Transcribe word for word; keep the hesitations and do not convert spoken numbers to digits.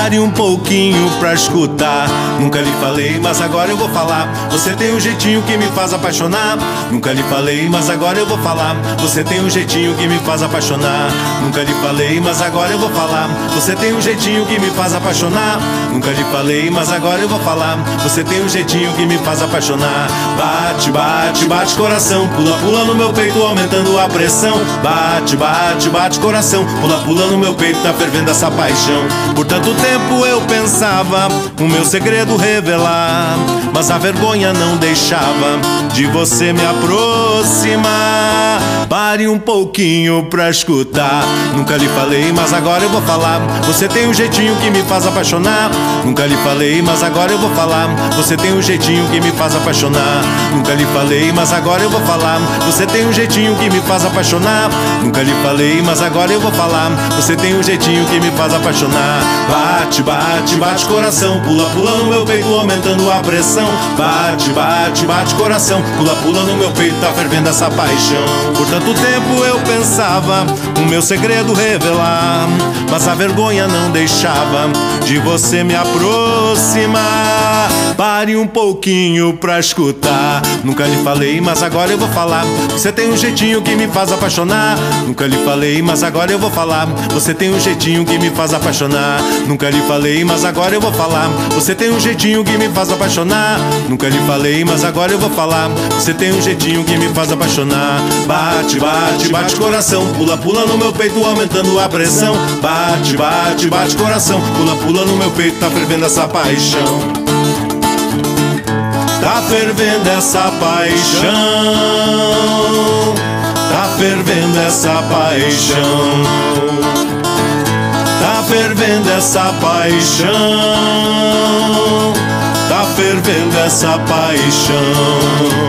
Pare um pouquinho pra escutar. Nunca lhe falei, mas agora eu vou falar. Você tem um jeitinho que me faz apaixonar. Nunca lhe falei, mas agora eu vou falar. Você tem um jeitinho que me faz apaixonar. Nunca lhe falei, mas agora eu vou falar. Você tem um jeitinho que me faz apaixonar. Nunca lhe falei, mas agora eu vou falar. Você tem um jeitinho que me faz apaixonar. Bate, bate, bate coração. Pula, pula no meu peito, aumentando a pressão. Bate, bate, bate coração. Pula, pula no meu peito, tá fervendo essa paixão. Por tanto tempo eu pensava o meu segredo revelar, mas a vergonha não deixava de você me aproximar. Pare um pouquinho pra escutar. Nunca lhe falei, mas agora eu vou falar. Você tem um jeitinho que me faz apaixonar. Nunca lhe falei, mas agora eu vou falar. Você tem um jeitinho que me faz apaixonar. Nunca lhe falei, mas agora eu vou falar. Você tem um jeitinho que me faz apaixonar. Nunca lhe falei, mas agora eu vou falar. Você tem um jeitinho que me faz apaixonar. Bate, bate, bate coração. Pula, pula no meu peito, aumentando a pressão. Bate, bate, bate coração. Pula, pula no meu peito, tá fervendo essa paixão. Por tanto tempo eu pensava o meu segredo revelar, mas a vergonha não deixava de você me aproximar. Pare um pouquinho pra escutar. Nunca lhe falei, mas agora eu vou falar. Você tem um jeitinho que me faz apaixonar. Nunca lhe falei, mas agora eu vou falar. Você tem um jeitinho que me faz apaixonar. Nunca lhe falei, mas agora eu vou falar. Você tem um jeitinho que me faz apaixonar. Nunca lhe falei, mas agora eu vou falar. Você tem um jeitinho que me faz apaixonar. Bate, bate, bate coração. Pula, pula no meu peito, aumentando a pressão. Bate, bate, bate coração. Pula, pula no meu peito, tá fervendo essa paixão. Tá fervendo essa paixão. Tá fervendo essa paixão. Tá fervendo essa paixão. Tá fervendo essa paixão.